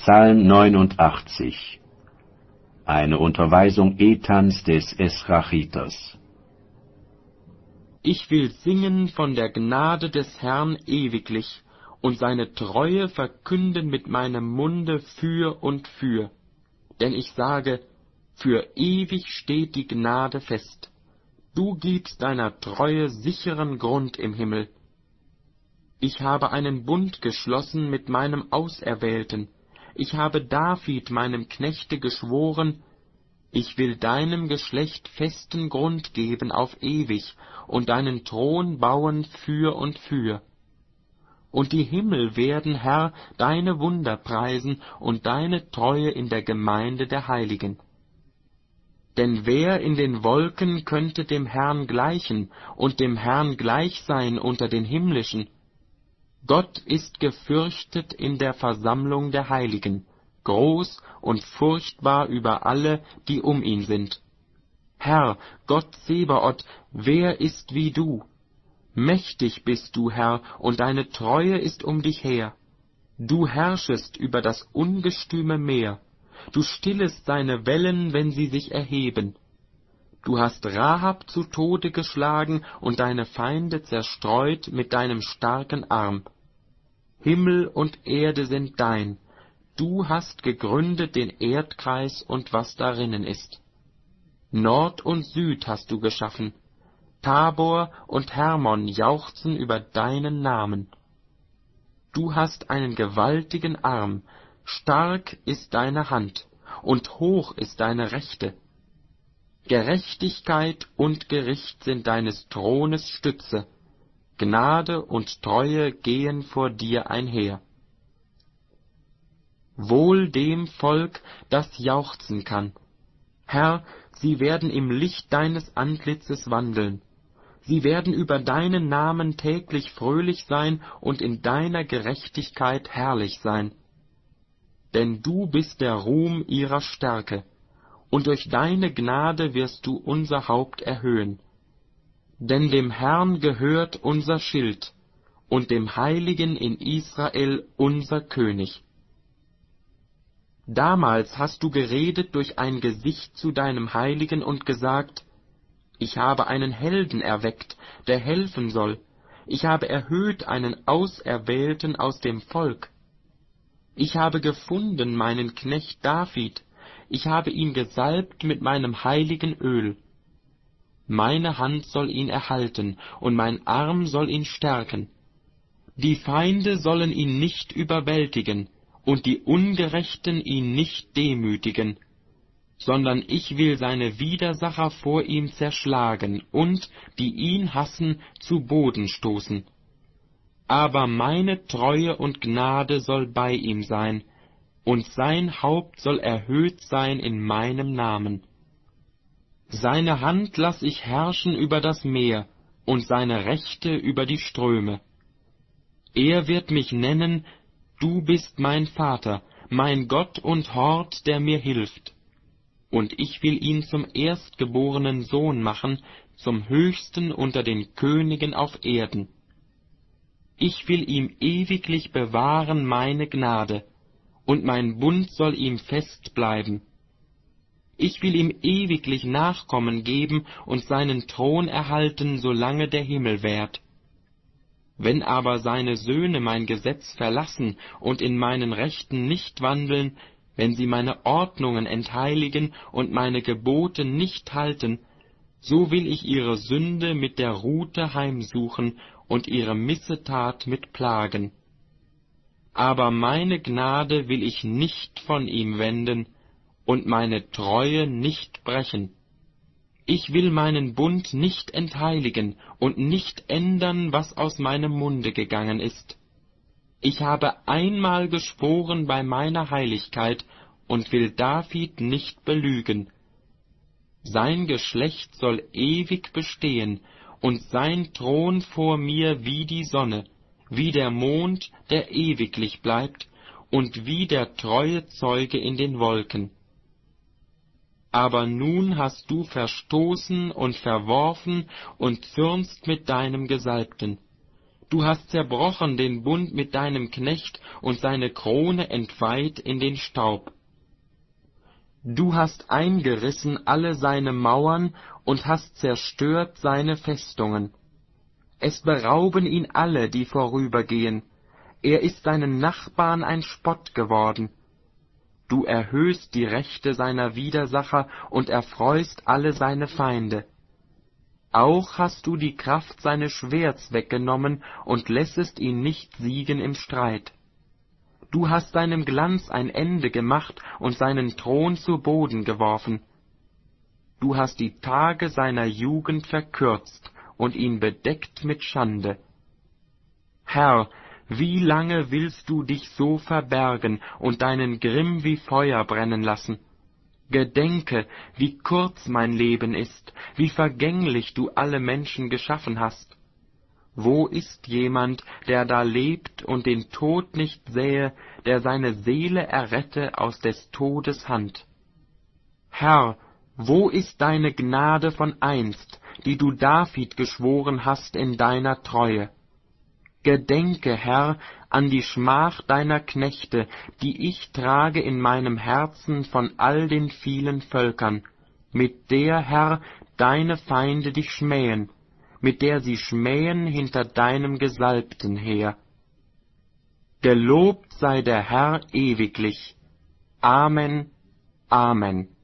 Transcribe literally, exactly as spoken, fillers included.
Psalm neunundachtzig. Eine Unterweisung Ethans des Esrachiters. Ich will singen von der Gnade des Herrn ewiglich und seine Treue verkünden mit meinem Munde für und für. Denn ich sage, für ewig steht die Gnade fest. Du gibst deiner Treue sicheren Grund im Himmel. Ich habe einen Bund geschlossen mit meinem Auserwählten. Ich habe David, meinem Knechte, geschworen, ich will deinem Geschlecht festen Grund geben auf ewig und deinen Thron bauen für und für. Und die Himmel werden, Herr, deine Wunder preisen und deine Treue in der Gemeinde der Heiligen. Denn wer in den Wolken könnte dem Herrn gleichen und dem Herrn gleich sein unter den Himmlischen? Gott ist gefürchtet in der Versammlung der Heiligen, groß und furchtbar über alle, die um ihn sind. Herr, Gott Sebaoth, wer ist wie du? Mächtig bist du, Herr, und deine Treue ist um dich her. Du herrschest über das ungestüme Meer, du stillest seine Wellen, wenn sie sich erheben. Du hast Rahab zu Tode geschlagen und deine Feinde zerstreut mit deinem starken Arm. Himmel und Erde sind dein, du hast gegründet den Erdkreis und was darinnen ist. Nord und Süd hast du geschaffen, Tabor und Hermon jauchzen über deinen Namen. Du hast einen gewaltigen Arm, stark ist deine Hand, und hoch ist deine Rechte. Gerechtigkeit und Gericht sind deines Thrones Stütze, Gnade und Treue gehen vor dir einher. Wohl dem Volk, das jauchzen kann. Herr, sie werden im Licht deines Antlitzes wandeln. Sie werden über deinen Namen täglich fröhlich sein und in deiner Gerechtigkeit herrlich sein. Denn du bist der Ruhm ihrer Stärke, und durch deine Gnade wirst du unser Haupt erhöhen. Denn dem Herrn gehört unser Schild, und dem Heiligen in Israel unser König. Damals hast du geredet durch ein Gesicht zu deinem Heiligen und gesagt, ich habe einen Helden erweckt, der helfen soll. Ich habe erhöht einen Auserwählten aus dem Volk. Ich habe gefunden meinen Knecht David. Ich habe ihn gesalbt mit meinem heiligen Öl. Meine Hand soll ihn erhalten, und mein Arm soll ihn stärken. Die Feinde sollen ihn nicht überwältigen, und die Ungerechten ihn nicht demütigen, sondern ich will seine Widersacher vor ihm zerschlagen und, die ihn hassen, zu Boden stoßen. Aber meine Treue und Gnade soll bei ihm sein, und sein Haupt soll erhöht sein in meinem Namen. Seine Hand lass ich herrschen über das Meer, und seine Rechte über die Ströme. Er wird mich nennen, du bist mein Vater, mein Gott und Hort, der mir hilft. Und ich will ihn zum erstgeborenen Sohn machen, zum Höchsten unter den Königen auf Erden. Ich will ihm ewiglich bewahren meine Gnade, und mein Bund soll ihm fest bleiben. Ich will ihm ewiglich Nachkommen geben und seinen Thron erhalten, solange der Himmel währt. Wenn aber seine Söhne mein Gesetz verlassen und in meinen Rechten nicht wandeln, wenn sie meine Ordnungen entheiligen und meine Gebote nicht halten, so will ich ihre Sünde mit der Rute heimsuchen und ihre Missetat mit Plagen. Aber meine Gnade will ich nicht von ihm wenden und meine Treue nicht brechen. Ich will meinen Bund nicht entheiligen und nicht ändern, was aus meinem Munde gegangen ist. Ich habe einmal geschworen bei meiner Heiligkeit und will David nicht belügen. Sein Geschlecht soll ewig bestehen und sein Thron vor mir wie die Sonne, wie der Mond, der ewiglich bleibt, und wie der treue Zeuge in den Wolken. Aber nun hast du verstoßen und verworfen und zürnst mit deinem Gesalbten. Du hast zerbrochen den Bund mit deinem Knecht und seine Krone entweiht in den Staub. Du hast eingerissen alle seine Mauern und hast zerstört seine Festungen. Es berauben ihn alle, die vorübergehen. Er ist seinen Nachbarn ein Spott geworden. Du erhöhst die Rechte seiner Widersacher und erfreust alle seine Feinde. Auch hast du die Kraft seines Schwerts weggenommen und lässest ihn nicht siegen im Streit. Du hast seinem Glanz ein Ende gemacht und seinen Thron zu Boden geworfen. Du hast die Tage seiner Jugend verkürzt und ihn bedeckt mit Schande. Herr, wie lange willst du dich so verbergen und deinen Grimm wie Feuer brennen lassen? Gedenke, wie kurz mein Leben ist, wie vergänglich du alle Menschen geschaffen hast. Wo ist jemand, der da lebt und den Tod nicht sähe, der seine Seele errette aus des Todes Hand? Herr, wo ist deine Gnade von einst, die du David geschworen hast in deiner Treue? Gedenke, Herr, an die Schmach deiner Knechte, die ich trage in meinem Herzen von all den vielen Völkern, mit der, Herr, deine Feinde dich schmähen, mit der sie schmähen hinter deinem Gesalbten her. Gelobt sei der Herr ewiglich. Amen, Amen.